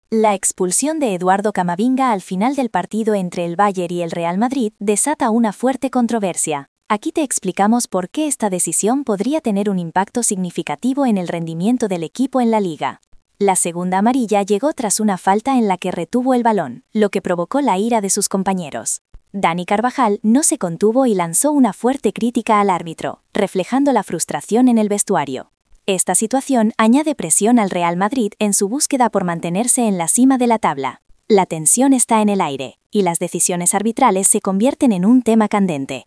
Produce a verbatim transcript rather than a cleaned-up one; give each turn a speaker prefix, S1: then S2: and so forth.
S1: La expulsión de Eduardo Camavinga al final del partido entre el Bayern y el Real Madrid desata una fuerte controversia. Aquí te explicamos por qué esta decisión podría tener un impacto significativo en el rendimiento del equipo en la liga. La segunda amarilla llegó tras una falta en la que retuvo el balón, lo que provocó la ira de sus compañeros. Dani Carvajal no se contuvo y lanzó una fuerte crítica al árbitro, reflejando la frustración en el vestuario. Esta situación añade presión al Real Madrid en su búsqueda por mantenerse en la cima de la tabla. La tensión está en el aire, y las decisiones arbitrales se convierten en un tema candente.